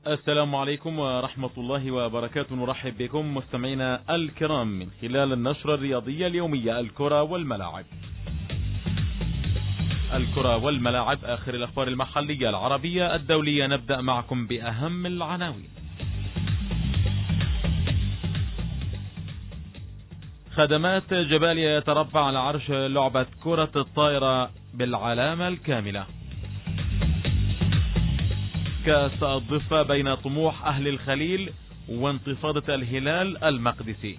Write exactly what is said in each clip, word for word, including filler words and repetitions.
السلام عليكم ورحمة الله وبركاته. نرحب بكم مستمعينا الكرام من خلال النشرة الرياضية اليومية الكرة والملاعب. الكرة والملاعب، آخر الأخبار المحلية العربية الدولية. نبدأ معكم بأهم العناوين. خدمات جباليا يتربع على عرش لعبة كرة الطائرة بالعلامة الكاملة. كأس الضفة بين طموح أهل الخليل وانتفاضة الهلال المقدسي.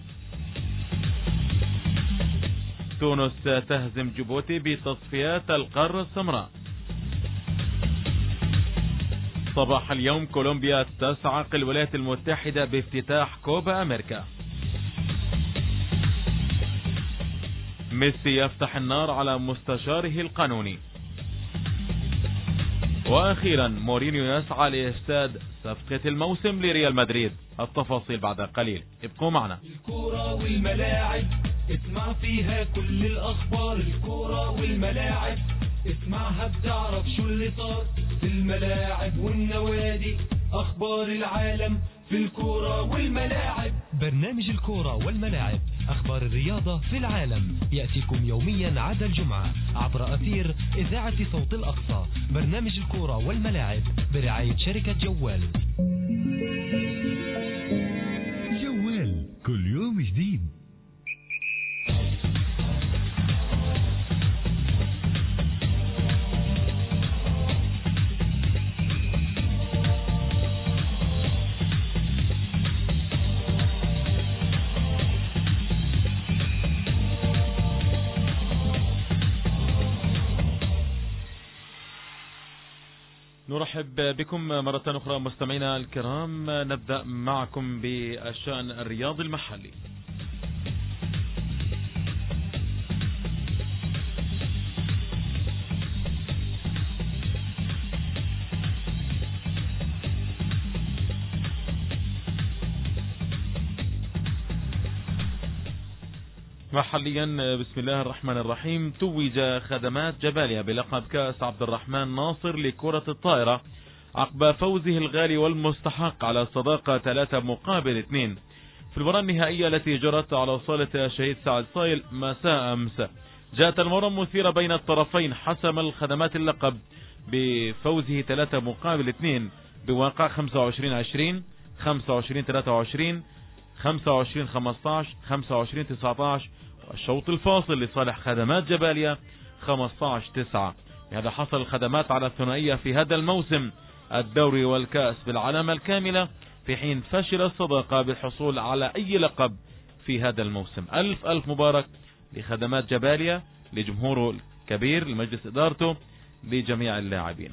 تونس تهزم جيبوتي بتصفيات القارة السمراء. صباح اليوم كولومبيا تسعق الولايات المتحدة بافتتاح كوبا أمريكا. ميسي يفتح النار على مستشاره القانوني. واخيرا مورينيو يسعى لإفساد صفقة الموسم لريال مدريد. التفاصيل بعد قليل، ابقوا معنا. الكرة والملاعب اسمع فيها كل الاخبار. الكرة والملاعب اسمعها بتعرف شو اللي صار في الملاعب والنوادي. اخبار العالم في الكرة والملاعب. برنامج الكرة والملاعب، أخبار الرياضة في العالم، يأتيكم يوميا عدا الجمعة عبر أثير إذاعة صوت الأقصى. برنامج الكرة والملاعب برعاية شركة جوال. جوال كل يوم جديد. نرحب بكم مرة أخرى مستمعينا الكرام. نبدأ معكم بالشأن الرياضي المحلي. محليا بسم الله الرحمن الرحيم. توج خدمات جباليا بلقب كأس عبد الرحمن ناصر لكرة الطائرة عقب فوزه الغالي والمستحق على الصداقة ثلاثة مقابل اثنين في المباراة النهائية التي جرت على صالة الشهيد سعد صايل مساء أمس. جاءت المباراة مثيرة بين الطرفين. حسم الخدمات اللقب بفوزه ثلاثة مقابل اثنين بواقع خمسة وعشرين عشرين، خمسة وعشرين ثلاثة وعشرين، خمسة وعشرين خمسة عشر، خمسة وعشرين تسعة عشر، والشوط الفاصل لصالح خدمات جباليا خمسة عشر تسعة. هذا حصل الخدمات على الثنائية في هذا الموسم الدوري والكأس بالعلامة الكاملة، في حين فشل الصداقة بالحصول على أي لقب في هذا الموسم. ألف ألف مبارك لخدمات جباليا، لجمهوره الكبير، لمجلس إدارته، لجميع اللاعبين.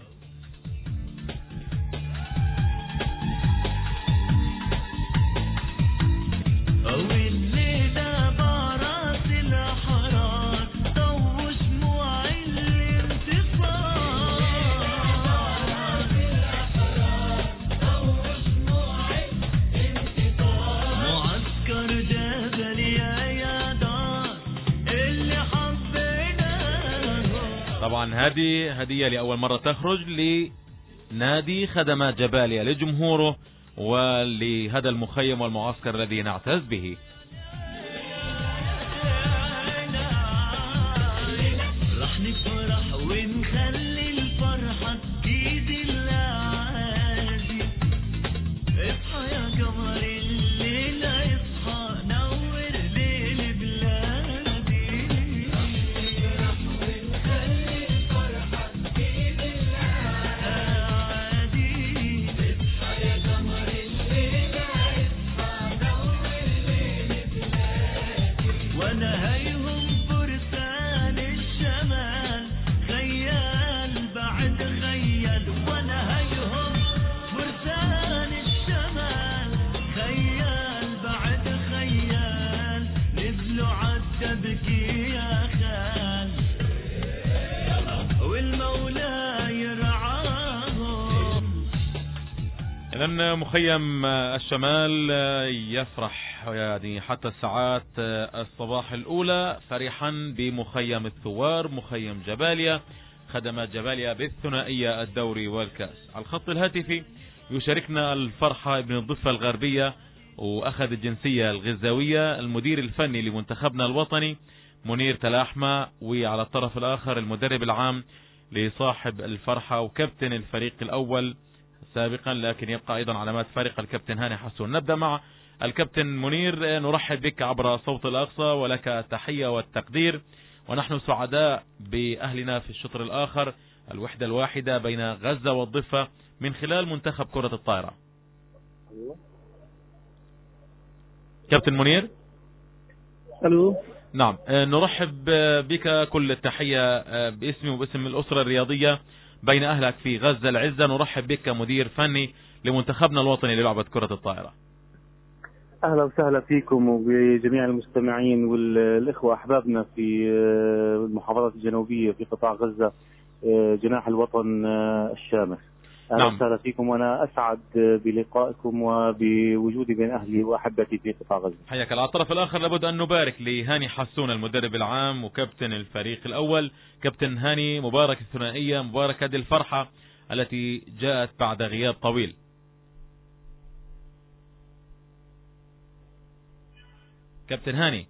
طبعا هذه هدية لأول مرة تخرج لنادي خدمات جباليا لجمهوره ولهذا المخيم والمعسكر الذي نعتز به. رح نفرح ونخلي الفرحة تزيد العادي. اصحى يا قمر الليل اصحى نور ليل بلادي. رح نفرح ونخلي الفرحة تزيد العادي. اصحى يا قمر الليل اصحى نور ليل بلادي. وانا هيهم فرسان الشمال خيال بعد خيال. وانا هيهم فرسان الشمال خيال بعد خيال. نزلوا عالتبكي يا خال والمولى يرعاهم. إذن مخيم الشمال يفرح يعني حتى الساعات الصباح الأولى فرحا بمخيم الثوار مخيم جباليا، خدمات جباليا بالثنائية الدوري والكأس. على الخط الهاتفي يشاركنا الفرحة ابن الضفة الغربية وأخذ الجنسية الغزاوية المدير الفني لمنتخبنا الوطني منير تلاحمة، وعلى الطرف الآخر المدرب العام لصاحب الفرحة وكابتن الفريق الأول سابقا، لكن يبقى أيضا علامات فارقة الكابتن هاني حسون. نبدأ مع الكابتن منير، نرحب بك عبر صوت الأقصى ولك التحية والتقدير، ونحن سعداء بأهلنا في الشطر الآخر الوحدة الواحدة بين غزة والضفة من خلال منتخب كرة الطائرة. كابتن منير. الو. نعم، نرحب بك كل التحية باسمي وباسم الأسرة الرياضية بين أهلك في غزة العزة. نرحب بك مدير فني لمنتخبنا الوطني للعبة كرة الطائرة. اهلا وسهلا فيكم وبجميع المستمعين والاخوة احبابنا في المحافظات الجنوبية في قطاع غزة جناح الوطن الشامخ. اهلا نعم. وسهلا فيكم، وانا اسعد بلقائكم وبوجودي بين اهلي واحبتي في قطاع غزة. حياك. على الطرف الاخر لابد ان نبارك لهاني حسون المدرب العام وكابتن الفريق الاول. كابتن هاني، مبارك الثنائية، مبارك هذه الفرحة التي جاءت بعد غياب طويل. كابتن هاني.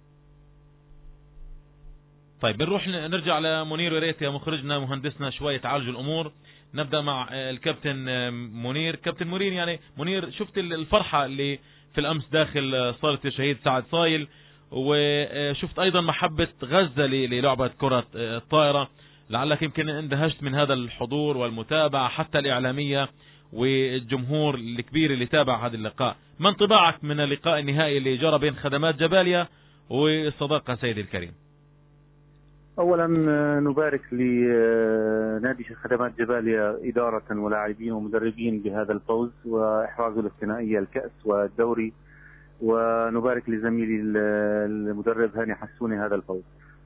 طيب بنروح نرجع لمنير، يا ريت يا مخرجنا مهندسنا شوية تعالجوا الامور. نبدأ مع الكابتن منير. كابتن منير، يعني منير شفت الفرحة اللي في الأمس داخل صالة الشهيد سعد صايل، وشفت أيضا محبة غزة للعبة كرة الطائرة. لعلك يمكن اندهشت من هذا الحضور والمتابعة حتى الإعلامية والجمهور الكبير اللي تابع هذا اللقاء. ما انطباعك من اللقاء النهائي اللي جرى بين خدمات جباليا والصداقة سيدي الكريم؟ اولا نبارك لنادي خدمات جباليا إدارة ولاعبين ومدربين بهذا الفوز واحرازه للثنائية الكأس والدوري، ونبارك لزميلي المدرب هاني حسوني هذا الفوز.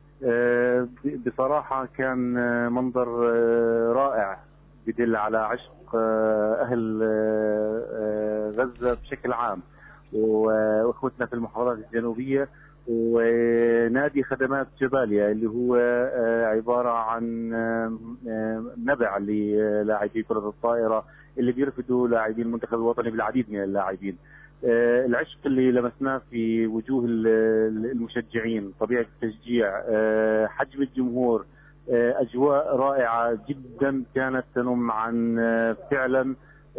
بصراحة كان منظر رائع بدل على عشق اهل غزة بشكل عام واخوتنا في المحافظات الجنوبية، ونادي خدمات جباليا اللي هو عبارة عن نبع للاعبي كرة الطائرة اللي بيرفدوا لاعبي المنتخب الوطني بالعديد من اللاعبين. العشق اللي لمسناه في وجوه المشجعين، طبيعة التشجيع، حجم الجمهور، أجواء رائعة جدا كانت تنم عن فعلا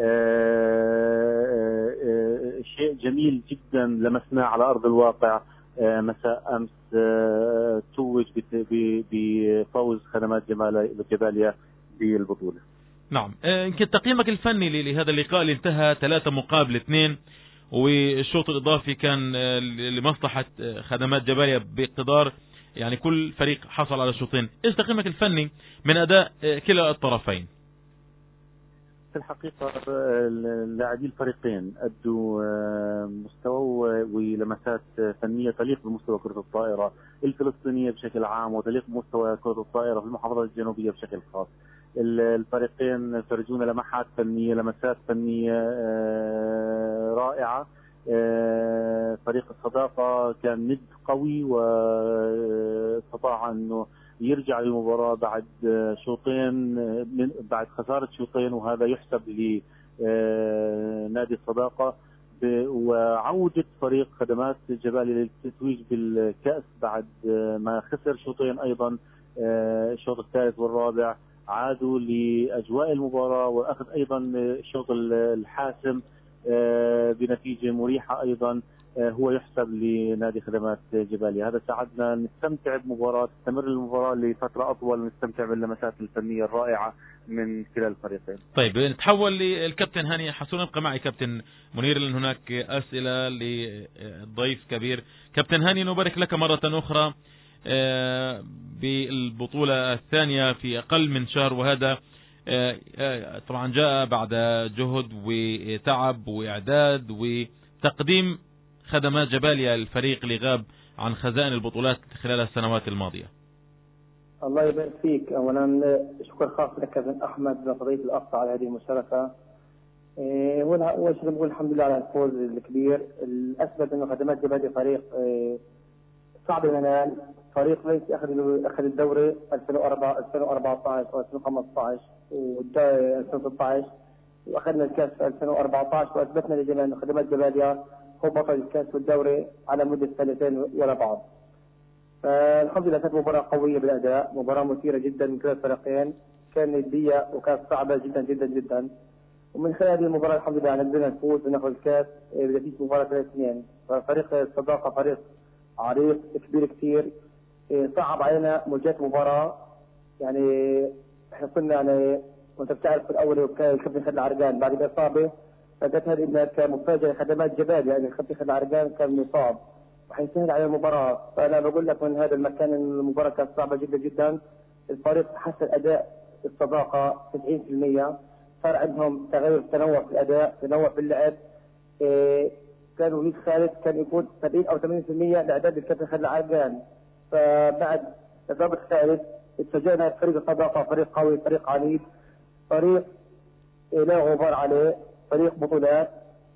شيء جميل جدا لمسناه على أرض الواقع مساء أمس توج بفوز خدمات جباليا بالبطولة. نعم، يمكن تقييمك الفني لهذا اللقاء اللي انتهى ثلاثة مقابل اثنين، والشوط الإضافي كان لمصلحة خدمات جباليا باقتدار، يعني كل فريق حصل على شوطين. ايش تقييمك الفني من أداء كلا الطرفين؟ في الحقيقة لاعبي الفريقين أدوا مستوى ولمسات فنية تليق بمستوى كرة الطائرة الفلسطينية بشكل عام وتليق بمستوى كرة الطائرة في المحافظات الجنوبية بشكل خاص. الفريقين فرجونا لمحات فنية، لمسات فنية رائعة. فريق الصداقة كان ند قوي واستطاع أنه يرجع للمباراة بعد شوطين، من بعد خسارة شوطين، وهذا يحسب لنادي الصداقة، وعودة فريق خدمات جباليا للتتويج بالكأس بعد ما خسر شوطين أيضا. الشوط الثالث والرابع عادوا لأجواء المباراة وأخذ أيضا الشوط الحاسم بنتيجة مريحة أيضا، هو يحسب لنادي خدمات جباليا. هذا ساعدنا نستمتع بمباراة، تستمر المباراة لفترة أطول، ونستمتع باللمسات الفنية الرائعة من كلا الفريقين. طيب نتحول للكابتن هاني حسون. ابقى معي كابتن منير لأن هناك أسئلة لضيف كبير. كابتن هاني، نبارك لك مرة أخرى بالبطولة الثانية في أقل من شهر، وهذا طبعا جاء بعد جهد وتعب وإعداد وتقديم خدمات جباليا الفريق اللي غاب عن خزائن البطولات خلال السنوات الماضية. الله يبارك فيك. اولا شكر خاص لك كابتن احمد قضيه الاقصى على هذه المشاركه. اول شيء بقول الحمد لله على الفوز الكبير. الاثبت انه خدمات جباليا فريق صعب المنال، فريق ليس اخذ اخذ الدوري ألفين وأربعة عشر أو ألفين وخمسة عشر و ألفين وستة عشر واخذنا الكاس في ألفين وأربعة عشر، واثبتنا للجميع ان خدمات جباليا هو بطل الكاس والدوري على مده سنتين ورا بعض. فالحمد لله كانت مباراه قويه بالاداء، مباراه مثيره جدا من كلا الفريقين، كان نديه وكانت صعبه جدا جدا جدا. ومن خلال هذه المباراه الحمد لله قدرنا نفوز وناخذ الكاس بنتيجه مباراه ثلاثة اثنين. ففريق الصداقه فريق عريق كبير كثير، صعب علينا مواجهه مباراه. يعني احنا كنا يعني وانت بتعرف في الاول كان الكابتن خالد العرقان بعد الاصابه، فجت هذه انها كمفاجاه خدمات جبال، يعني الكابتن خالد العرقان كان مصاب وحيسهل على المباراه. فانا بقول لك من هذا المكان المباراه كانت صعبه جدا جدا. الفريق حسن اداء الصداقه تسعين بالمئة، صار عندهم تغير تنوع في الاداء، تنوع في اللعب. إيه كان وليد خالد كان يكون سبعين او ثمانين بالمئة لاعداد الكابتن خالد العرقان. فبعد اصابه خالد اتفاجئنا فريق الصداقه فريق قوي، فريق عنيد، فريق لا غبار عليه، فريق بطولات،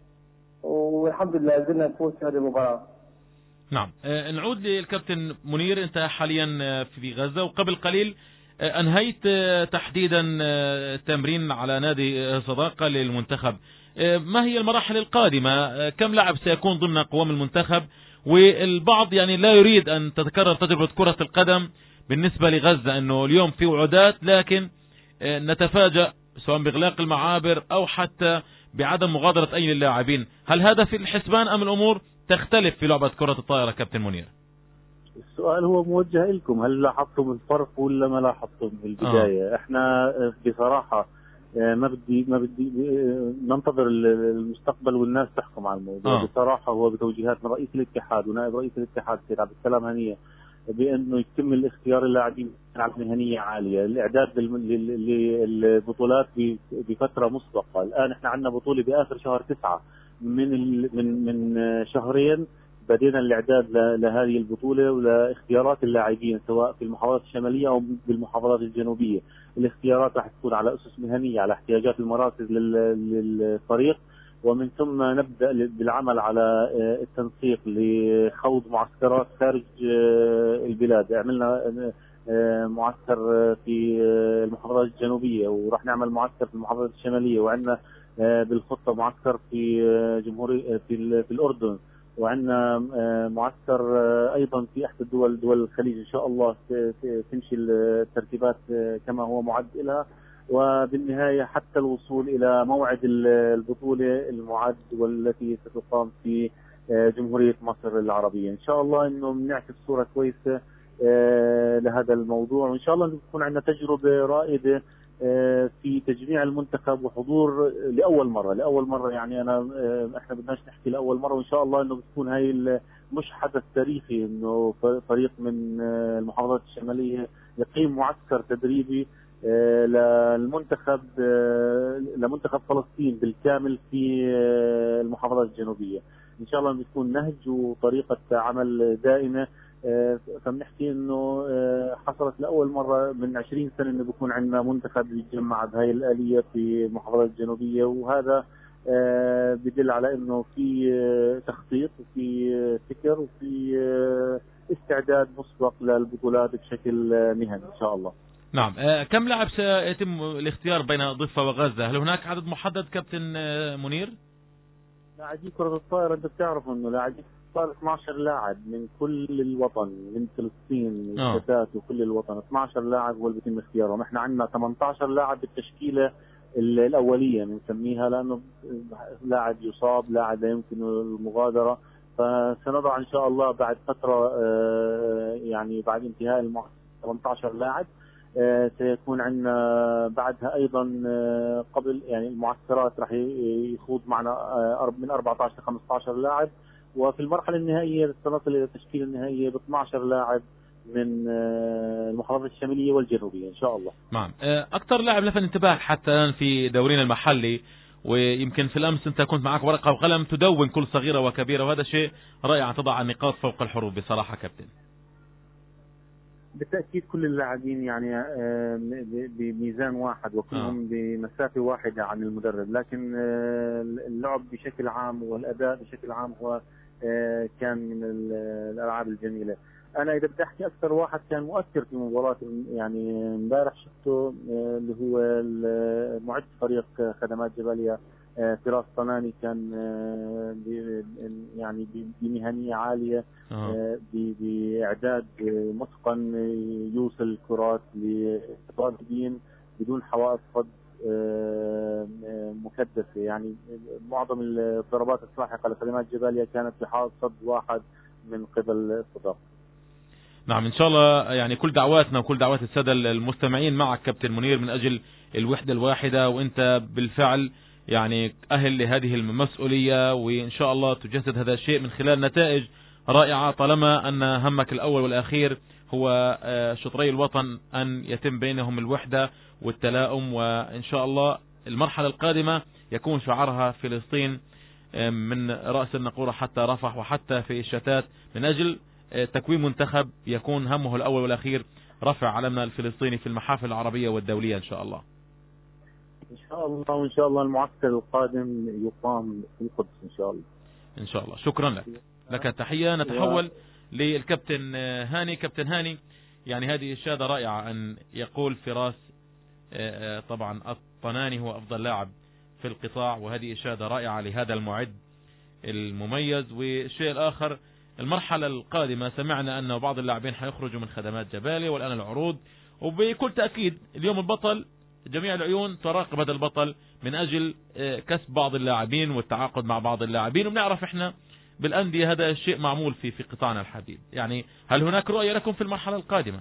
والحمد لله قدرنا نفوز في هذه المباراه. نعم. آه نعود للكابتن منير، انت حاليا في غزة وقبل قليل آه انهيت آه تحديدا آه تمرين على نادي صداقة للمنتخب. آه ما هي المراحل القادمة؟ آه كم لاعب سيكون ضمن قوام المنتخب؟ والبعض يعني لا يريد ان تتكرر تجربة كرة القدم بالنسبة لغزة، انه اليوم في وعودات لكن آه نتفاجأ سواء باغلاق المعابر او حتى بعدم مغادرة اي اللاعبين. هل هذا في الحسبان ام الامور تختلف في لعبة كرة الطائرة كابتن منير؟ السؤال هو موجه لكم، هل لاحظتم الفرق ولا ما لاحظتم في البداية؟ آه. احنا بصراحة ما بدي ما بدي ننتظر المستقبل والناس تحكم على الموضوع. آه. بصراحة هو بتوجيهات من رئيس الاتحاد ونائب رئيس الاتحاد سيد عبد السلام هنية بانه يتم الاختيار اللاعبين على مهنيه عاليه، الاعداد للبطولات بفتره مسبقه. الان احنا عندنا بطوله باخر شهر تسعة، من من من شهرين بدينا الاعداد لهذه البطوله ولاختيارات اللاعبين سواء في المحافظات الشماليه او بالمحافظات الجنوبيه. الاختيارات راح تكون على اسس مهنيه على احتياجات المراكز للفريق، ومن ثم نبدأ بالعمل على التنسيق لخوض معسكرات خارج البلاد. عملنا معسكر في المحافظات الجنوبية وراح نعمل معسكر في المحافظات الشمالية، وعندنا بالخطة معسكر في جمهورية في, في الأردن، وعندنا معسكر أيضا في إحدى الدول دول الخليج. إن شاء الله تمشي الترتيبات كما هو معد لها، وبالنهاية حتى الوصول إلى موعد البطولة المعد والتي ستقام في جمهورية مصر العربية. إن شاء الله إنه بنعكس صورة كويسة لهذا الموضوع، وإن شاء الله تكون عندنا تجربة رائدة في تجميع المنتخب وحضور لأول مرة لأول مرة يعني أنا إحنا بدناش نحكي لأول مرة، وإن شاء الله إنه بتكون هاي مش حدث تاريخي إنه فريق من المحافظات الشمالية يقيم معسكر تدريبي للمنتخب لمنتخب فلسطين بالكامل في المحافظات الجنوبية. إن شاء الله بتكون نهج وطريقة عمل دائمة. فبنحكي إنه حصلت لأول مرة من عشرين سنة إنه بيكون عندنا منتخب يتجمع بهاي الآلية في المحافظات الجنوبية، وهذا بدل على إنه في تخطيط وفي فكر وفي استعداد مسبق للبطولات بشكل مهني إن شاء الله. نعم. كم لاعب سيتم الاختيار بين ضفة وغزة؟ هل هناك عدد محدد كابتن منير؟ لاعبي كرة الطائرة انت بتعرف انه لاعبي صار اثني عشر لاعب من كل الوطن، من فلسطين والشتات وكل الوطن. اثني عشر لاعب هو اللي بيتم اختيارهم. احنا عندنا ثمانية عشر لاعب بالتشكيلة الأولية بنسميها، لأنه لاعب يصاب، لاعب لا يمكن المغادرة. فسنضع إن شاء الله بعد فترة يعني بعد انتهاء المعسكر ثمانية عشر لاعب. سيكون عندنا بعدها ايضا قبل يعني المعسكرات راح يخوض معنا من أربعة عشر ل خمسة عشر لاعب، وفي المرحله النهائيه سنصل الى التشكيل النهائيه ب اثني عشر لاعب من المحافظات الشماليه والجنوبيه ان شاء الله. نعم. اكثر لاعب لفت انتباهك حتى الان في دورينا المحلي، ويمكن في الامس انت كنت معك ورقه وقلم تدون كل صغيره وكبيره، وهذا شيء رائع، تضع النقاط فوق الحروف بصراحه كابتن. بالتأكيد كل اللاعبين يعني بميزان واحد وكلهم آه. بمسافة واحدة عن المدرب، لكن اللعب بشكل عام والأداء بشكل عام هو كان من الألعاب الجميلة. انا اذا بدي احكي اكثر واحد كان مؤثر في مباراه يعني امبارح شفته اللي هو معد فريق خدمات جباليا فراس طناني، كان يعني بمهنيه عاليه آه. باعداد متقن يوصل الكرات للضاربين بدون حوائط صد مكدسه. يعني معظم الضربات الساحقه لخدمات جباليا كانت بحائط صد واحد من قبل الصداقه. نعم، ان شاء الله يعني كل دعواتنا وكل دعوات الساده المستمعين معك كابتن منير من اجل الوحده الواحده، وانت بالفعل يعني اهل لهذه المسؤوليه، وان شاء الله تجسد هذا الشيء من خلال نتائج رائعه، طالما ان همك الاول والاخير هو شطري الوطن ان يتم بينهم الوحده والتلاؤم، وان شاء الله المرحله القادمه يكون شعارها فلسطين من راس النقوره حتى رفح وحتى في الشتات، من اجل تكوين منتخب يكون همه الأول والأخير رفع علمنا الفلسطيني في المحافل العربية والدولية إن شاء الله. إن شاء الله، وإن شاء الله المعسكر القادم يقام في القدس إن شاء الله. إن شاء الله. شكرا لك. لك تحية. نتحول للكابتن هاني. كابتن هاني، يعني هذه إشادة رائعة أن يقول فراس طبعا الطناني هو أفضل لاعب في القطاع، وهذه إشادة رائعة لهذا المعد المميز. والشيء الآخر، المرحلة القادمة سمعنا أن بعض اللاعبين حيخرجوا من خدمات جباليا والآن العروض، وبكل تأكيد اليوم البطل جميع العيون تراقب هذا البطل من أجل كسب بعض اللاعبين والتعاقد مع بعض اللاعبين، وبنعرف إحنا بالأندية هذا الشيء معمول في في قطاعنا الحبيب. يعني هل هناك رؤية لكم في المرحلة القادمة؟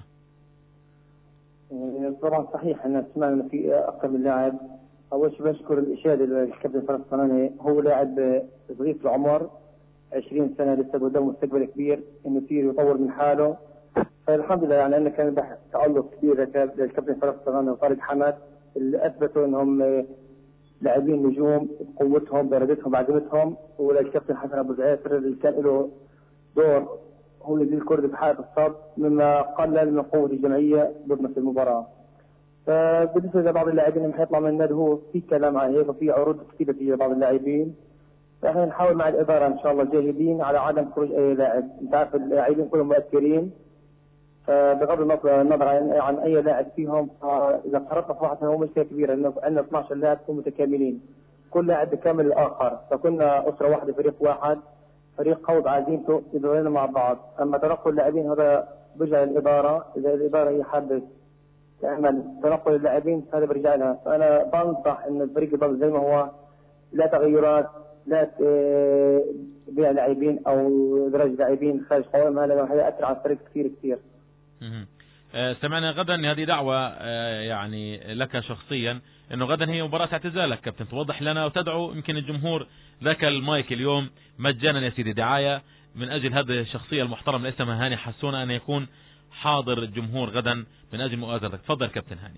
طبعا صحيح، أن سمعنا في أكثر من لاعب. أول شيء بشكر الإشادة للكابتن فراس الطناني، هو لاعب صغير في العمر عشرين سنة، لسه قدامه مستقبل كبير انه يصير يطور من حاله. فالحمد لله يعني انه كان تألق كبير للكابتن فراس الطناني وطارق حمد، اللي اثبتوا انهم لاعبين نجوم بقوتهم بارادتهم بعزيمتهم، وللكابتن حسن ابو زعافر اللي كان له دور هو اللي الكرة بحالة الصد، مما قلل من قوة الجمعية ضد المباراة. فبالنسبة لبعض اللاعبين اللي حيطلع من النادي، هو في كلام عن هيك وفي عروض كثيرة في بعض اللاعبين، فاحنا نحاول مع الاداره ان شاء الله جاهدين على عدم خروج اي لاعب. انت عارف اللاعبين كلهم مؤثرين، فبغض النظر عن اي لاعب فيهم، اذا قررنا في واحد هو مشكله كبيره، لانه عندنا اثني عشر لاعب متكاملين، كل لاعب بكامل الاخر، فكنا اسره واحده فريق واحد، فريق قوي بعزيمته يدورنا مع بعض. اما تنقل اللاعبين هذا برجع للاداره، اذا الاداره هي حابه تعمل تنقل اللاعبين هذا برجع لها. فانا بنصح ان الفريق يضل زي ما هو، لا تغيرات، لا بيع لاعبين او درجه لاعبين خارج قوام، هذا هيأثر على الفريق كثير كثير. سمعنا غدا ان هذه دعوه يعني لك شخصيا، انه غدا هي مباراه اعتزالك كابتن، توضح لنا وتدعو يمكن الجمهور ذاك المايك اليوم مجانا يا سيدي، دعايه من اجل هذه الشخصيه المحترمه اللي اسمها هاني حسونه ان يكون حاضر الجمهور غدا من اجل مؤازرتك. تفضل كابتن هاني.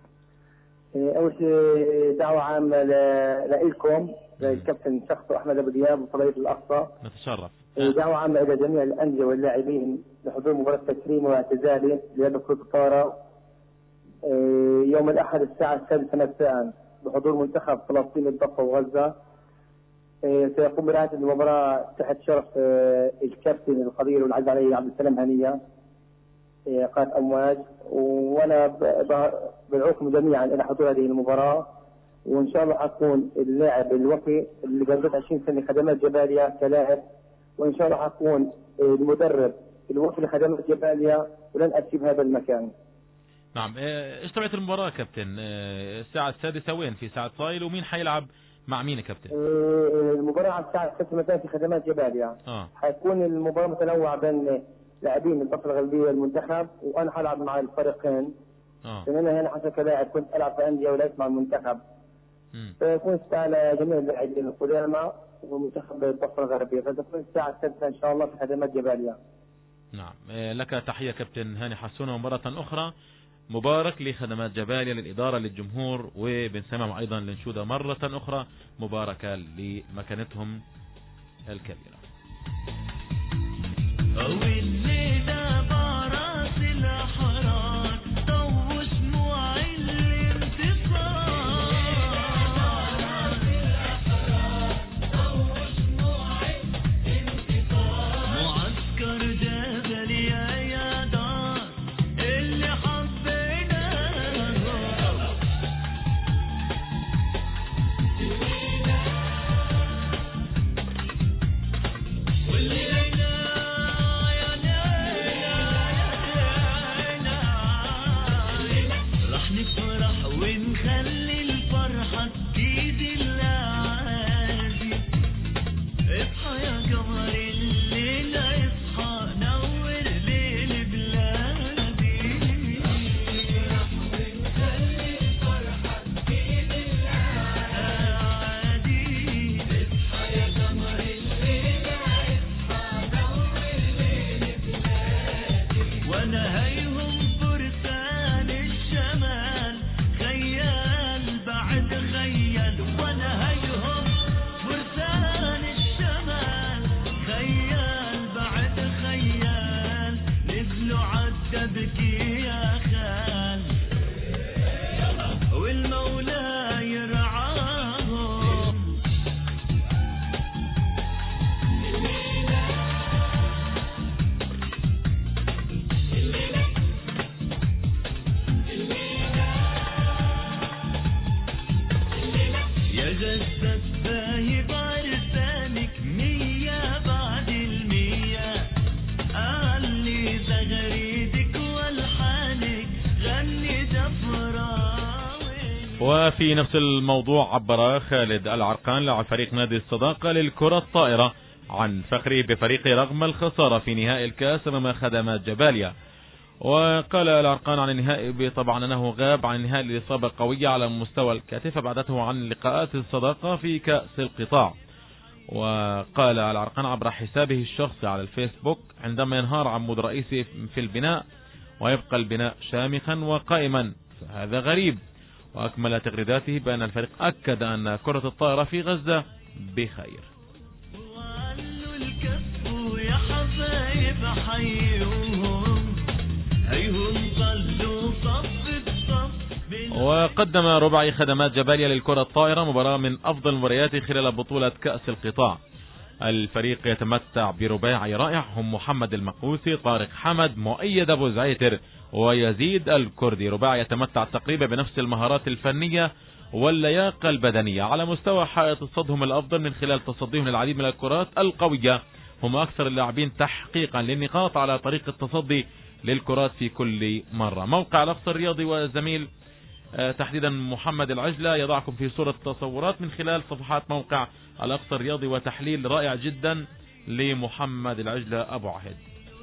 اول شيء دعوه عامه لكم للكابتن شخصه احمد ابو دياب وفضيله الاقصى، نتشرف. دعوه عامه الى جميع الانديه واللاعبين لحضور مباراه تكريم واعتزالي لهذا كره الطائره يوم الاحد الساعه السادسه مساء بحضور منتخب فلسطين الضفه وغزه. سيقوم برعايه المباراه تحت شرف الكابتن القدير والعزيز علي عبد السلام هنيه قناه امواج، وانا بدعوكم جميعا الى حضور هذه المباراه، وان شاء الله حكون اللاعب الوفي اللي قضيت عشرين سنه خدمات جباليا كلاعب، وان شاء الله حكون المدرب الوفي لخدمات جباليا ولن اسيب هذا المكان. نعم. ايش طبيعه المباراه كابتن؟ الساعه السادسه وين؟ في ساعه صايل، ومين حيلعب مع مين يا كابتن؟ المباراه على الساعه السادسه مساء في خدمات جباليا. اه حيكون المباراه متنوعه بين لاعبين من الضفه الغربيه والمنتخب، وانا حلعب مع الفريقين. اه لان انا هنا حتى كلاعب كنت العب في انديه ولعبت مع المنتخب. امم فيكون على جميع اللاعبين القدامى ومنتخب الضفه الغربيه، فتكون الساعه السادسه ان شاء الله في خدمات جباليا. نعم. لك تحيه كابتن هاني حسونه مره اخرى، مبارك لخدمات جباليا، للاداره، للجمهور، وبنسمع ايضا لنشوده مره اخرى مباركه لمكانتهم الكبيره. والليلة براس الأحرار ضو شموع الانتصار، معسكر جبليا وفي نفس الموضوع عبر خالد العرقان لاعب فريق نادي الصداقة للكرة الطائرة عن فخره بفريقه رغم الخسارة في نهائي الكاس أمام خدمات جباليا. وقال العرقان عن النهائي طبعا أنه غاب عن النهائي لإصابة قوية على مستوى الكتف بعدته عن لقاءات الصداقة في كأس القطاع. وقال العرقان عبر حسابه الشخصي على الفيسبوك: عندما ينهار عمود رئيسي في البناء ويبقى البناء شامخا وقائما فهذا غريب. وأكمل تغريداته بأن الفريق أكد أن كرة الطائرة في غزة بخير. وقدم رباعي خدمات جباليا للكرة الطائرة مباراة من أفضل المباريات خلال بطولة كأس القطاع. الفريق يتمتع برباعي رائع هم محمد المقوسي، طارق حمد، مؤيد أبو زعيتر ويزيد الكردي. رباعي يتمتع تقريبا بنفس المهارات الفنية واللياقة البدنية. على مستوى حائط الصد هم الأفضل من خلال تصديهم للعديد من الكرات القوية. هم أكثر اللاعبين تحقيقا للنقاط على طريق التصدي للكرات في كل مرة. موقع الأقصى الرياضي وزميل تحديدا محمد العجلة يضعكم في صورة تصورات من خلال صفحات موقع الأقصى الرياضي وتحليل رائع جدا لمحمد العجلة أبو عهد.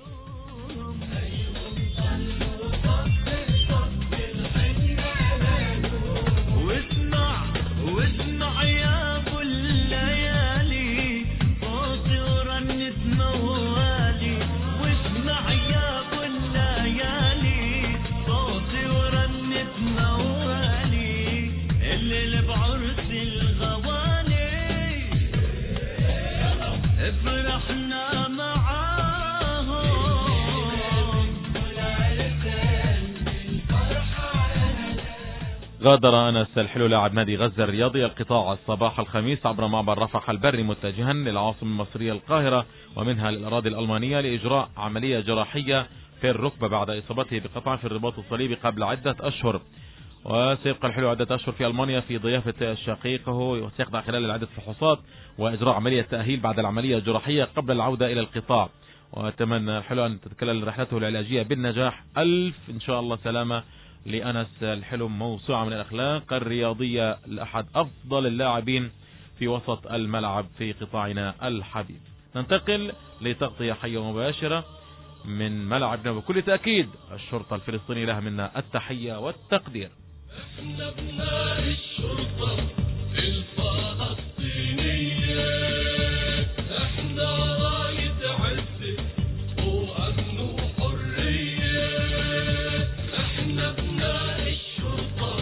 غادر أنس الحلو لاعب نادي غزة الرياضي القطاع الصباح الخميس عبر معبر رفح البري متجها للعاصمة المصرية القاهرة ومنها للأراضي الألمانية لإجراء عملية جراحية في الركبة بعد إصابته بقطع في الرباط الصليبي قبل عدة أشهر. وسيبقى الحلو عدة أشهر في ألمانيا في ضيافة شقيقه وسيخضع خلال عدة فحوصات وإجراء عملية تأهيل بعد العملية الجراحية قبل العودة إلى القطاع. وأتمنى الحلو أن تتكلل رحلته العلاجية بالنجاح. ألف إن شاء الله سلامة لأنس الحلو، موسوعة من الأخلاق الرياضية لأحد أفضل اللاعبين في وسط الملعب في قطاعنا الحبيب. ننتقل لتغطية حية مباشرة من ملعبنا بكل تأكيد الشرطة الفلسطينية لها منا التحية والتقدير. احنا ابناء الشرطة الفلسطينية، احنا راية عزة وأمن وحرية. احنا ابناء الشرطة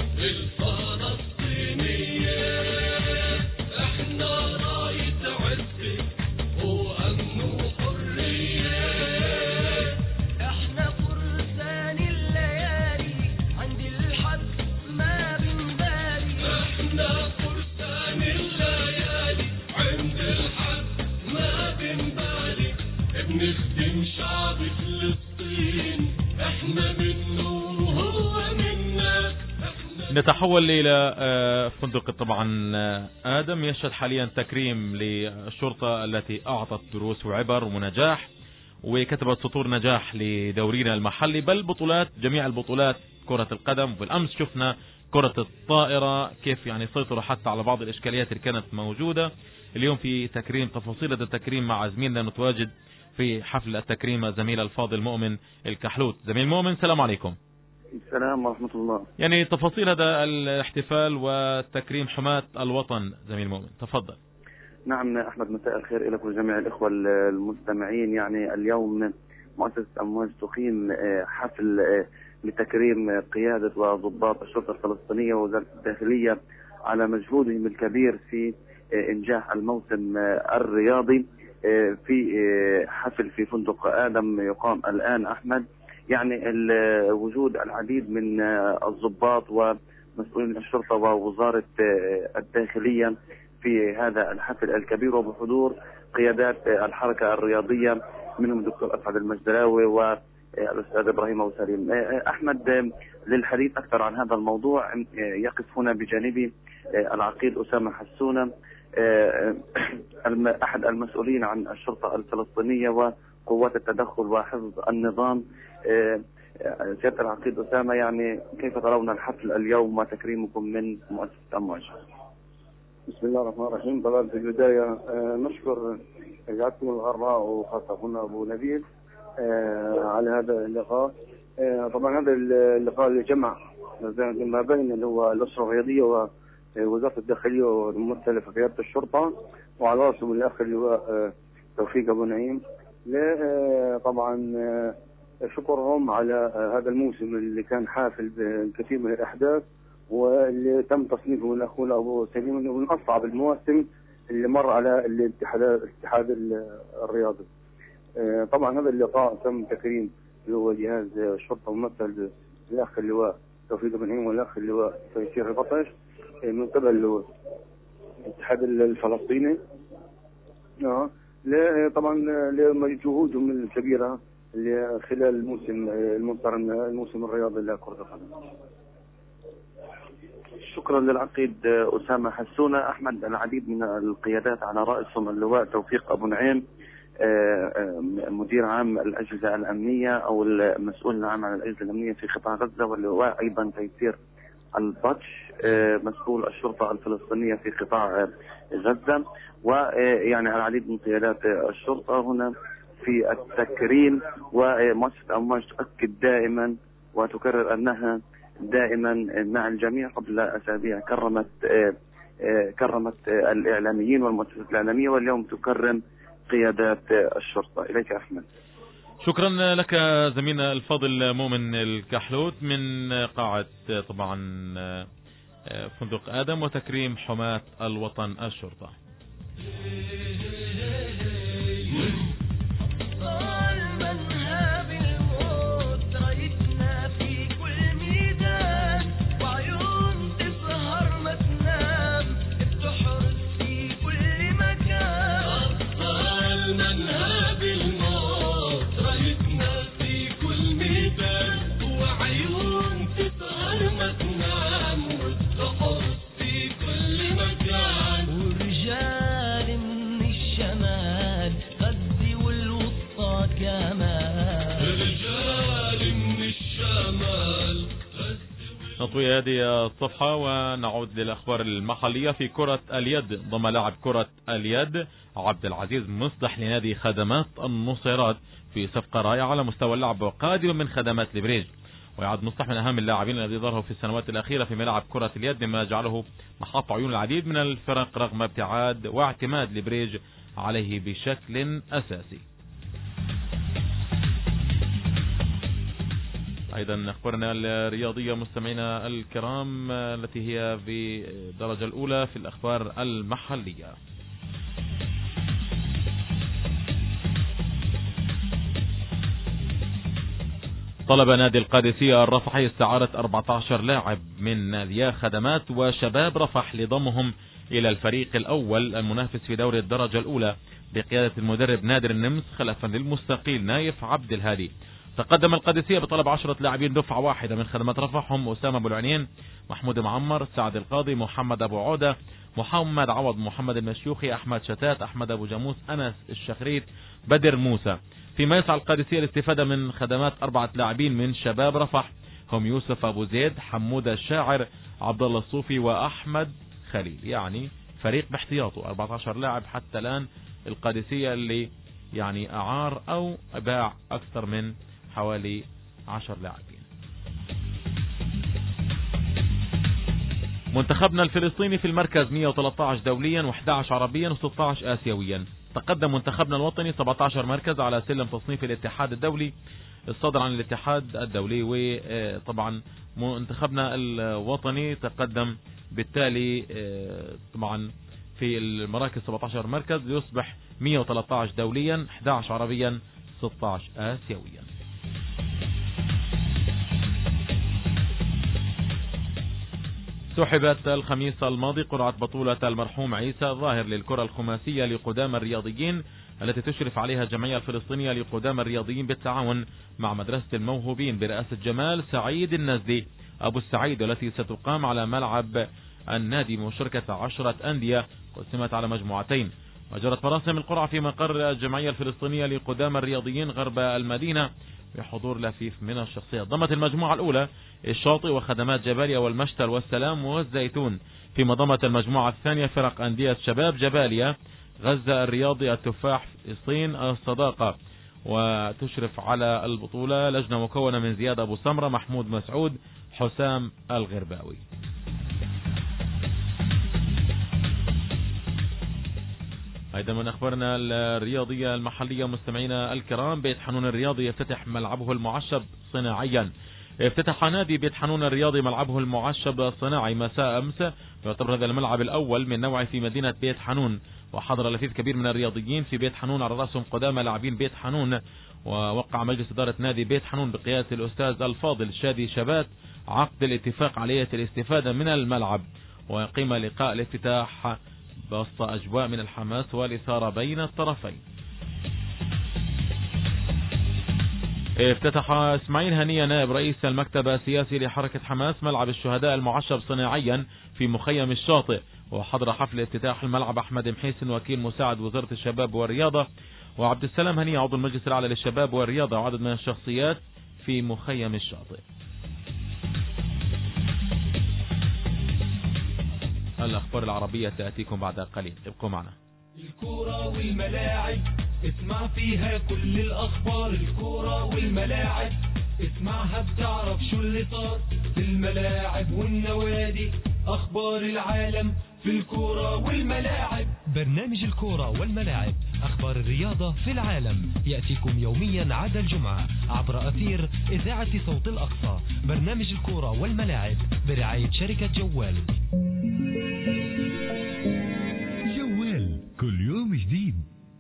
الفلسطينية، احنا راية عزة وأمن وحرية. احنا فرسان الليالي عند الحد ما بنبالي. احنا فرسان الليالي عند الحد ما بنبالي. بنخدم شعب فلسطين، احنا منه وهو منا. نتحول إلى فندق طبعا آدم يشهد حاليا تكريم للشرطة التي أعطت دروس وعبر ونجاح وكتبت سطور نجاح لدورينا المحلي بل بطولات جميع البطولات كرة القدم. بالأمس شفنا كرة الطائرة كيف يعني سيطروا حتى على بعض الإشكاليات اللي كانت موجودة. اليوم في تكريم تفاصيل التكريم مع زميلنا نتواجد في حفل التكريم زميل الفاضل مؤمن الكحلوت. زميل مؤمن السلام عليكم. السلام ورحمة الله. يعني تفاصيل هذا الاحتفال وتكريم حماة الوطن زميل مؤمن تفضل. نعم أحمد، مساء الخير لك ولجميع الإخوة المستمعين. يعني اليوم مؤسسة أمواج تقيم حفل لتكريم قيادة وضباط الشرطة الفلسطينية ووزارة الداخلية على مجهودهم الكبير في إنجاح الموسم الرياضي في حفل في فندق آدم يقام الآن أحمد. يعني وجود العديد من الضباط ومسؤولين الشرطة ووزارة الداخلية في هذا الحفل الكبير وبحضور قيادات الحركة الرياضية منهم الدكتور أسعد المجدلاوي والأستاذ إبراهيم أبو سليم. أحمد، للحديث أكثر عن هذا الموضوع يقف هنا بجانبي العقيد أسامة حسونة أحد المسؤولين عن الشرطة الفلسطينية وقوات التدخل وحفظ النظام. سيادة العقيد أسامة، يعني كيف ترون الحفل اليوم وتكريمكم من مؤسسة أمواج؟ بسم الله الرحمن الرحيم. طبعا في البداية آه نشكر إذاعتكم الغراء وخاصة هنا أبو نبيل آه على هذا اللقاء. آه طبعا هذا اللقاء اللي جمع ما بين اللي هو الأسرة الرياضية ووزارة الداخلية والممثلة في قيادة الشرطة، وعلى رأسهم الأخ اللي هو آه توفيق أبو نعيم. آه طبعا آه شكرهم على آه هذا الموسم اللي كان حافل بكثير من الأحداث، واللي تم تصنيفه من اخونا ابو سليم انه من اصعب المواسم اللي مر على الاتحاد الاتحاد الرياضي. طبعا هذا اللقاء تم تكريم اللي هو جهاز الشرطه ممثل الاخ اللواء توفيق بن نعيم والاخ اللواء تيسير البطش من قبل الاتحاد الفلسطيني. اه طبعا لجهودهم الكبيره خلال الموسم المنصرم الموسم الرياضي لكره القدم. شكرا للعقيد أسامة حسونة. أحمد، العديد من القيادات على رأسهم اللواء توفيق أبو نعيم مدير عام الأجهزة الأمنية أو المسؤول العام عن الأجهزة الأمنية في قطاع غزة، واللواء أيضا تيسير البطش مسؤول الشرطة الفلسطينية في قطاع غزة، ويعني العديد من قيادات الشرطة هنا في التكريم. ومؤسسة أمواج تؤكد دائما وتكرر أنها دائما مع الجميع. قبل أسابيع كرمت كرمت الإعلاميين والمؤسسات الإعلامية، واليوم تكرم قيادات الشرطة. إليك أحمد. شكرا لك زميلنا الفاضل مؤمن الكحلوت من قاعة طبعا فندق آدم وتكريم حماة الوطن الشرطة. نطوي هذه الصفحة ونعود للأخبار المحلية. في كرة اليد، ضم لاعب كرة اليد عبد العزيز مصلح لنادي خدمات النصيرات في صفقة رائعة على مستوى اللعب وقادم من خدمات لبريج، ويعد مصلح من أهم اللاعبين الذي ظهروا في السنوات الأخيرة في ملعب كرة اليد، مما جعله محط عيون العديد من الفرق رغم ابتعاد واعتماد لبريج عليه بشكل أساسي. أيضا أخبارنا الرياضية مستمعينا الكرام التي هي في الدرجة الأولى في الأخبار المحلية. طلب نادي القادسية الرفحي استعارة أربعة عشر لاعب من نادي خدمات وشباب رفح لضمهم إلى الفريق الأول المنافس في دوري الدرجة الأولى بقيادة المدرب نادر النمس خلفا للمستقيل نايف عبد الهادي. تقدم القادسية بطلب عشرة لاعبين دفعة واحدة من خدمات رفح، هم أسامة أبو العنين، محمود معمر، سعد القاضي، محمد أبو عودة، محمد عوض، محمد المشيوخي، أحمد شتات، أحمد أبو جاموس، أنس الشخريت، بدر موسى. فيما يسعى القادسية الاستفادة من خدمات أربعة لاعبين من شباب رفح، هم يوسف أبو زيد، حمودة الشاعر، عبد الله الصوفي، وأحمد خليل. يعني فريق باحتياطه أربعة عشر لاعب حتى الآن القادسية اللي يعني أعار أو باع أكثر من حوالي عشر لاعبين. منتخبنا الفلسطيني في المركز مئة وثلاثة عشر دوليا وأحد عشر عربيا وستة عشر آسيويا. تقدم منتخبنا الوطني سبعة عشر مركز على سلم تصنيف الاتحاد الدولي الصادر عن الاتحاد الدولي، وطبعا منتخبنا الوطني تقدم بالتالي طبعا في المراكز سبعة عشر مركز ليصبح مئة وثلاثة عشر دوليا أحد عشر عربيا ستة عشر آسيويا. سحبت الخميس الماضي قرعة بطولة المرحوم عيسى ظاهر للكرة الخماسية لقدام الرياضيين التي تشرف عليها الجمعية الفلسطينية لقدام الرياضيين بالتعاون مع مدرسة الموهوبين برئاسة جمال سعيد النزدي أبو السعيد، والتي ستقام على ملعب النادي بمشاركة عشرة أندية قسمت على مجموعتين. وجرت مراسم القرعة في مقر الجمعية الفلسطينية لقدام الرياضيين غرب المدينة بحضور لفيف من الشخصيات. ضمت المجموعة الأولى الشاطئ وخدمات جباليا والمشتل والسلام والزيتون، فيما ضمت المجموعة الثانية فرق أندية شباب جباليا، غزة الرياضي، التفاح، فلسطين، الصداقة. وتشرف على البطولة لجنة مكونة من زياد أبو سمرة، محمود مسعود، حسام الغرباوي. أيضا من أخبارنا الرياضية المحلية مستمعينا الكرام، بيت حنون الرياضي يفتتح ملعبه المعشب صناعيا. افتتح نادي بيت حنون الرياضي ملعبه المعشب الصناعي مساء أمس، يعتبر هذا الملعب الأول من نوعه في مدينة بيت حنون، وحضر لفيف كبير من الرياضيين في بيت حنون على رأسهم قدامى لاعبين بيت حنون. ووقع مجلس إدارة نادي بيت حنون بقيادة الأستاذ الفاضل شادي شبات عقد الاتفاق عليه الاستفادة من الملعب، ويقيم لقاء الافتتاح بوسط أجواء من الحماس والإثارة بين الطرفين. افتتح اسماعيل هنية نائب رئيس المكتب السياسي لحركة حماس ملعب الشهداء المعشب صناعيا في مخيم الشاطئ، وحضر حفل افتتاح الملعب أحمد محيسن وكيل مساعد وزارة الشباب والرياضة، وعبد السلام هنية عضو المجلس الأعلى للشباب والرياضة، وعدد من الشخصيات في مخيم الشاطئ. الأخبار العربية تأتيكم بعد قليل، ابقوا معنا. الكورة والملاعب اسمع فيها كل الأخبار، الكورة والملاعب اسمعها بتعرف شو اللي صار في الملاعب والنوادي، أخبار العالم في الكورة والملاعب. برنامج الكورة والملاعب، أخبار الرياضة في العالم، يأتيكم يوميا عدا الجمعة عبر أثير إذاعة صوت الأقصى. برنامج الكورة والملاعب برعاية شركة جوال. جوال كل يوم جديد.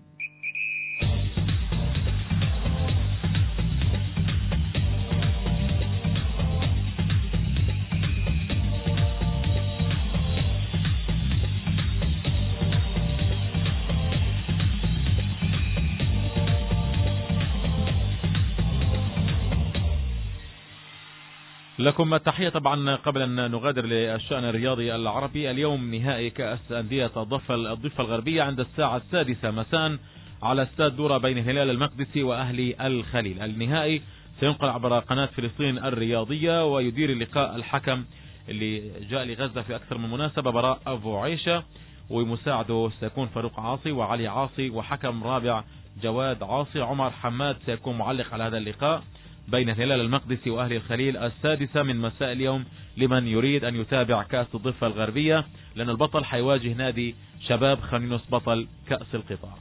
لكم التحية. طبعا قبل أن نغادر للشأن الرياضي العربي، اليوم نهائي كأس أندية الضفة الضفة الغربية عند الساعة السادسة مساء على استاد دورة بين هلال المقدسي وأهلي الخليل. النهائي سينقل عبر قناة فلسطين الرياضية، ويدير اللقاء الحكم اللي جاء لغزة في أكثر من مناسبة براء أبو عيشة، ومساعده سيكون فاروق عاصي وعلي عاصي، وحكم رابع جواد عاصي. عمر حماد سيكون معلق على هذا اللقاء بين هلال المقدسي وأهلي الخليل السادسة من مساء اليوم لمن يريد أن يتابع كأس الضفة الغربية، لأن البطل حيواجه نادي شباب خانيونس بطل كأس القطاع.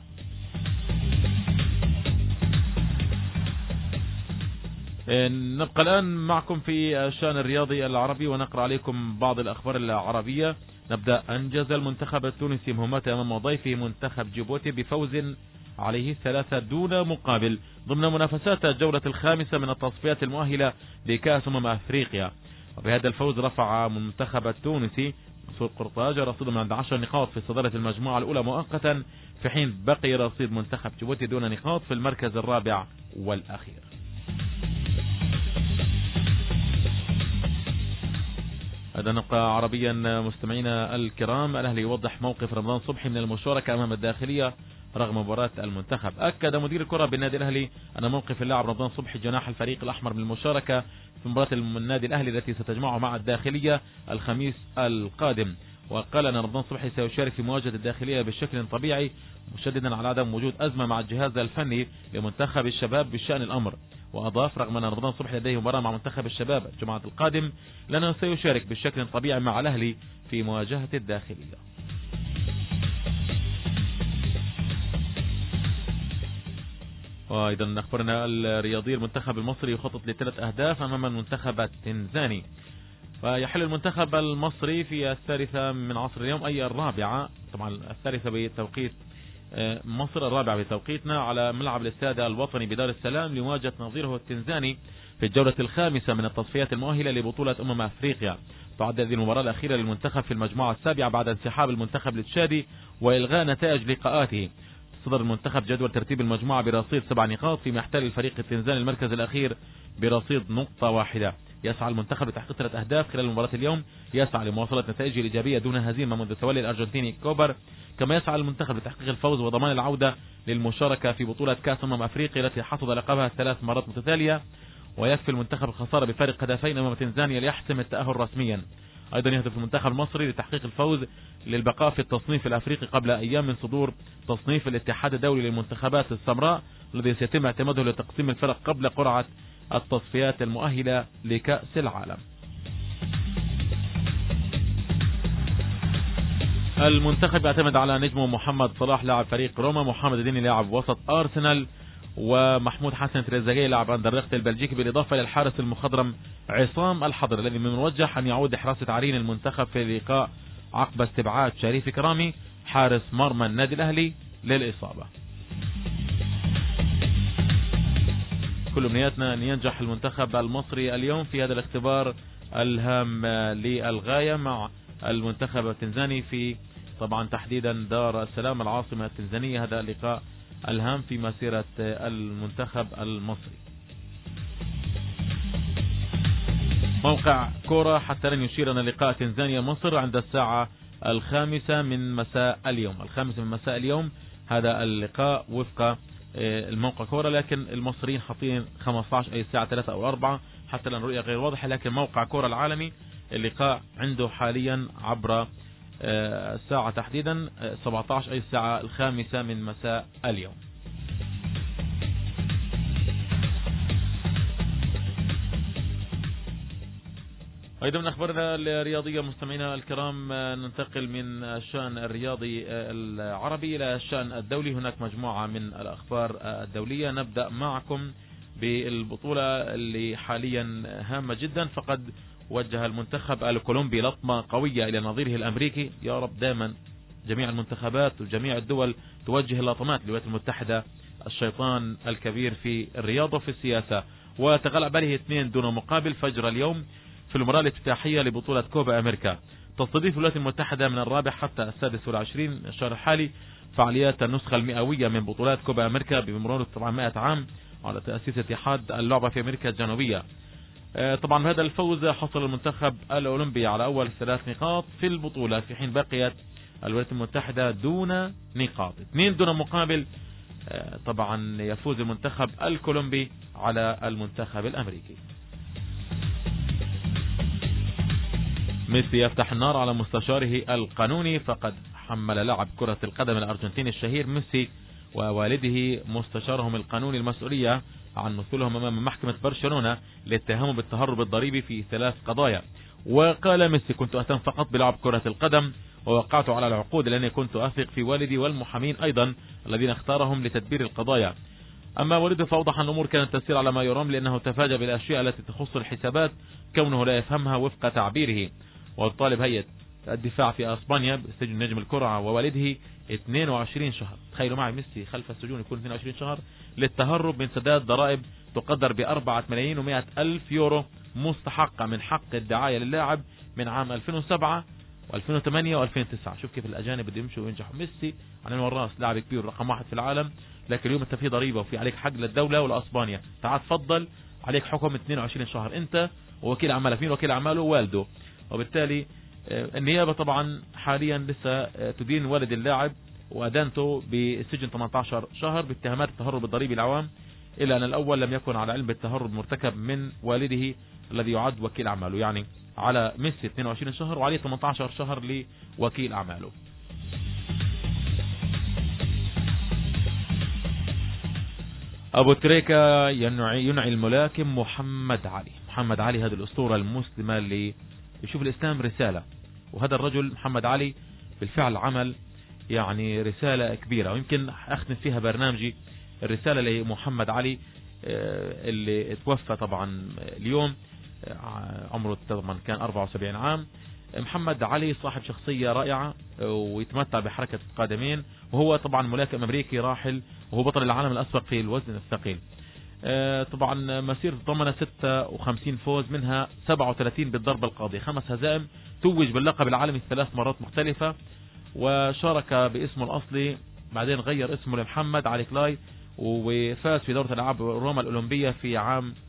نبقى الآن معكم في الشأن الرياضي العربي ونقرأ عليكم بعض الأخبار العربية. نبدأ. أنجز المنتخب التونسي مهمته أمام ضيفه منتخب جيبوتي بفوز عليه ثلاثة دون مقابل ضمن منافسات الجولة الخامسة من التصفيات المؤهلة لكأس أمم أفريقيا. وبهذا الفوز رفع المنتخب التونسي منصور قرطاج رصيده من عند عشر نقاط في صدارة المجموعة الأولى مؤقتا، في حين بقي رصيد منتخب جيبوتي دون نقاط في المركز الرابع والأخير. هذا نبقى عربيا مستمعينا الكرام. الأهلي يوضح موقف رمضان صبحي من المشاركة أمام الداخلية رغم مباراة المنتخب. أكد مدير الكرة بالنادي الأهلي أن موقف اللاعب رمضان صبحي جناح الفريق الأحمر من المشاركة في مباراة النادي الأهلي التي ستجمعه مع الداخلية الخميس القادم. وقال أن رمضان صبحي سيشارك في مواجهة الداخلية بشكل طبيعي، مشددا على عدم وجود أزمة مع الجهاز الفني لمنتخب الشباب بشأن الأمر. وأضاف رغم أن رمضان صبحي لديه مباراة مع منتخب الشباب الجمعة القادم لأنه سيشارك بشكل طبيعي مع الأهلي في مواجهة الداخلية. وأيضا أخبرنا الرياضي المنتخب المصري يخطط لثلاث أهداف أمام المنتخب التنزاني. ويحل المنتخب المصري في الثالثة من عصر اليوم أي الرابعة، طبعا الثالثة بتوقيت مصر، الرابعة بتوقيتنا، على ملعب الاستاد الوطني بدار السلام لمواجهة نظيره التنزاني في الجولة الخامسة من التصفيات المؤهلة لبطولة أمم أفريقيا. تعد هذه المباراة الأخيرة للمنتخب في المجموعة السابعة بعد انسحاب المنتخب التشادي وإلغاء نتائج لقاءاته. صدر المنتخب جدول ترتيب المجموعة برصيد سبع نقاط، فيما يحتل الفريق التنزاني المركز الأخير برصيد نقطة واحدة. يسعى المنتخب لتحقيق ثلاث أهداف خلال مباراة اليوم، يسعى لمواصلة نتائجه الإيجابية دون هزيمة منذ تولي الأرجنتيني كوبر، كما يسعى المنتخب لتحقيق الفوز وضمان العودة للمشاركة في بطولة كأس أمم أفريقيا التي حصد لقبها ثلاث مرات متتالية، ويكفي المنتخب الخسارة بفارق هدفين أمام تنزانيا ليحسم التأهل رسميا. أيضا يهدف المنتخب المصري لتحقيق الفوز للبقاء في التصنيف الأفريقي قبل أيام من صدور تصنيف الاتحاد الدولي للمنتخبات السمراء الذي سيتم اعتماده لتقسيم الفرق قبل قرعة التصفيات المؤهلة لكأس العالم. المنتخب يعتمد على نجمه محمد صلاح لاعب فريق روما، محمد الديني لاعب وسط أرسنال، ومحمود حسن تريزيجيه لاعب أندرلخت البلجيكي، بالإضافة إلى الحارس المخضرم عصام الحضر الذي من المرجح أن يعود حراسة عرين المنتخب في اللقاء عقب استبعاد شريف كرامي حارس مرمى النادي الأهلي للإصابة. كل أمنياتنا أن ينجح المنتخب المصري اليوم في هذا الاختبار الهام للغاية مع المنتخب التنزاني في طبعا تحديدا دار السلام العاصمة التنزانية. هذا اللقاء الهام في مسيرة المنتخب المصري. موقع كورة حتى لن يشير أن لقاء تنزانيا مصر عند الساعة الخامسة من مساء اليوم، الخامسة من مساء اليوم هذا اللقاء وفق الموقع كورة، لكن المصريين حاطين خمسة عشر أي الساعة ثلاثة أو أربعة حتى لن رؤية غير واضحة، لكن موقع كورة العالمي اللقاء عنده حاليا عبر الساعة تحديدا سبعة عشر أي الساعة الخامسة من مساء اليوم. أيضا من أخبارنا الرياضية مستمعينا الكرام ننتقل من الشأن الرياضي العربي إلى الشأن الدولي. هناك مجموعة من الأخبار الدولية. نبدأ معكم بالبطولة اللي حاليا هامة جدا، فقد وجه المنتخب الكولومبي لطمة قوية إلى نظيره الأمريكي. يا رب دائما جميع المنتخبات وجميع الدول توجه اللطمات للولايات المتحدة، الشيطان الكبير في الرياضة وفي السياسة. وتغلب عليه اثنين دون مقابل فجر اليوم في المباراة الافتتاحية لبطولة كوبا أمريكا. تستضيف الولايات المتحدة من الرابع حتى السادس والعشرين من الشهر الحالي فعاليات النسخة المئوية من بطولات كوبا أمريكا بمرور طبعا مئة عام على تأسيس اتحاد اللعبة في أمريكا الجنوبية. طبعا بهذا الفوز حصل المنتخب الأولمبي على أول ثلاث نقاط في البطولة، في حين بقيت الولايات المتحدة دون نقاط، اثنين دون مقابل. طبعا يفوز المنتخب الكولومبي على المنتخب الأمريكي. ميسي يفتح النار على مستشاره القانوني، فقد حمل لاعب كرة القدم الأرجنتيني الشهير ميسي ووالده مستشارهم القانوني المسؤولية عن مثلهم أمام محكمة برشلونة لاتهامه بالتهرب الضريبي في ثلاث قضايا. وقال ميسي: كنت أهتم فقط بلعب كرة القدم ووقعت على العقود لأني كنت أثق في والدي والمحامين أيضا الذين اختارهم لتدبير القضايا. أما والده فأوضح أن الأمور كانت تسير على ما يرام لأنه تفاجأ بالأشياء التي تخص الحسابات كونه لا يفهمها وفق تعبيره. وطالب هيئة الدفاع في اسبانيا بسجن نجم الكرة ووالده اثنين وعشرين شهر. تخيلوا معي ميسي خلف السجون يكون اثنين وعشرين شهر للتهرب من سداد ضرائب تقدر بأربعة ملايين ومئة ألف يورو مستحقة من حق الدعاية للاعب من عام ألفين وسبعة وألفين وثمانية وألفين وتسعة. شوف كيف الأجانب بدهم يمشوا وينجحوا. ميسي عن الراس لاعب كبير رقم واحد في العالم، لكن اليوم انت في ضريبة وفي عليك حق للدولة ولأسبانيا. تعال تفضل عليك حكم اثنين وعشرين شهر انت ووكيل اعمالك. مين وكيل اعماله؟ والده. وبالتالي النيابة طبعا حاليا لسه تدين والد اللاعب وأدانته بالسجن ثمانية عشر شهر باتهامات التهرب الضريبي العوام، إلا أن الأول لم يكن على علم بالتهرب مرتكب من والده الذي يعد وكيل أعماله. يعني على ميسي اثنين وعشرين شهر وعليه ثمانية عشر شهر لوكيل أعماله. أبو تريكة ينعي, ينعي الملاكم محمد علي. محمد علي هذه الأسطورة المسلمة اللي يشوف الإسلام رسالة، وهذا الرجل محمد علي بالفعل عمل يعني رسالة كبيرة، ويمكن أختم فيها برنامجي الرسالة لمحمد علي اللي توفى طبعا اليوم، عمره طبعا كان أربعة وسبعين عام. محمد علي صاحب شخصية رائعة ويتمتع بحركة القادمين، وهو طبعا ملاكم أمريكي راحل وهو بطل العالم الأسبق في الوزن الثقيل. طبعا مسيرته ضمن ستة وخمسين فوز منها سبعة وثلاثين بالضربة القاضية، خمس هزائم، توج باللقب العالمي ثلاث مرات مختلفة، وشارك باسمه الأصلي بعدين غير اسمه لمحمد علي كلاي، وفاز في دورة الألعاب روما الأولمبية في عام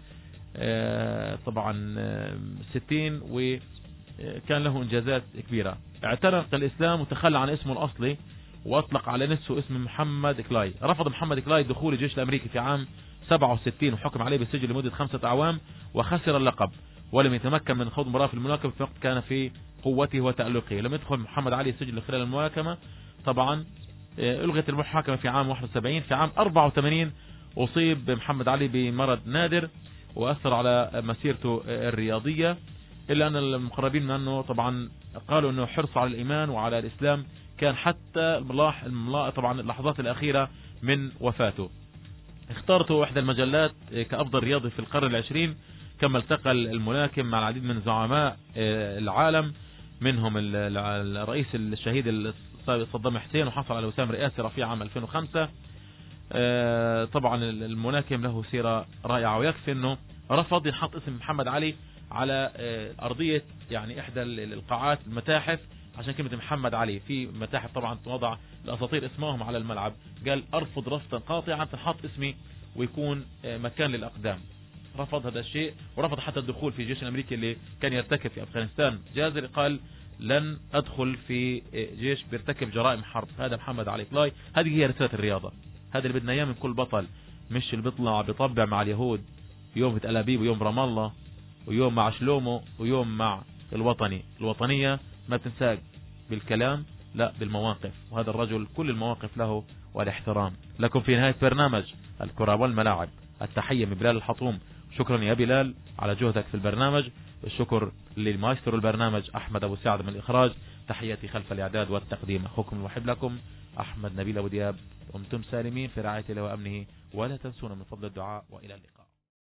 طبعا ستين، وكان له إنجازات كبيرة. اعتنق الإسلام وتخلى عن اسمه الأصلي وأطلق على نفسه اسم محمد كلاي. رفض محمد كلاي دخول الجيش الأمريكي في عام سبعة وستين وحكم عليه بالسجن لمدة خمسة أعوام وخسر اللقب، ولم يتمكن من خوض مباراة في الملاكمة في وقت كان في قوته وتألقه. لم يدخل محمد علي السجن خلال الملاكمة. طبعا ألغت المحاكمة في عام واحد وسبعين. في عام أربعة وثمانين أصيب محمد علي بمرض نادر وأثر على مسيرته الرياضية، إلا أن المقربين من أنه طبعا قالوا أنه حرص على الإيمان وعلى الإسلام كان حتى الملاح طبعا اللحظات الأخيرة من وفاته. اختارته إحدى المجلات كأفضل رياضي في القرن العشرين. كما التقى الملاكم مع العديد من زعماء العالم، منهم الرئيس الشهيد صدام حسين، وحصل على وسام رئاسي رفيع عام ألفين وخمسة. طبعا الملاكم له سيرة رائعة، ويكفي أنه رفض ينحط اسم محمد علي على أرضية يعني إحدى القاعات المتاحف عشان كلمة محمد علي. في متاحف طبعا توضع الأساطير اسمهم على الملعب، قال أرفض رفضا قاطعا تنحط اسمي ويكون مكان للأقدام. رفض هذا الشيء، ورفض حتى الدخول في الجيش الأمريكي اللي كان يرتكب في أفغانستان جازر. قال لن أدخل في جيش بيرتكب جرائم حرب. هذا محمد علي كلاي. هذه هي رسالة الرياضة، هذا اللي بدنا اياه من كل بطل، مش اللي بيطلع بيطبع مع اليهود يوم في تل أبيب ويوم رام الله ويوم مع شلومو ويوم مع الوطني. الوطنية ما بتنساق بالكلام، لا بالمواقف، وهذا الرجل كل المواقف له والاحترام. لكم في نهاية برنامج الكرة والملاعب التحية من بلال الحطوم. شكرا يا بلال على جهدك في البرنامج. الشكر للمايسترو البرنامج أحمد أبو سعد من الإخراج. تحياتي خلف الإعداد والتقديم أخوكم المحب لكم أحمد نبيل أبو دياب. أنتم سالمين في رعاية الله وأمنه، ولا تنسونا من فضل الدعاء، وإلى اللقاء.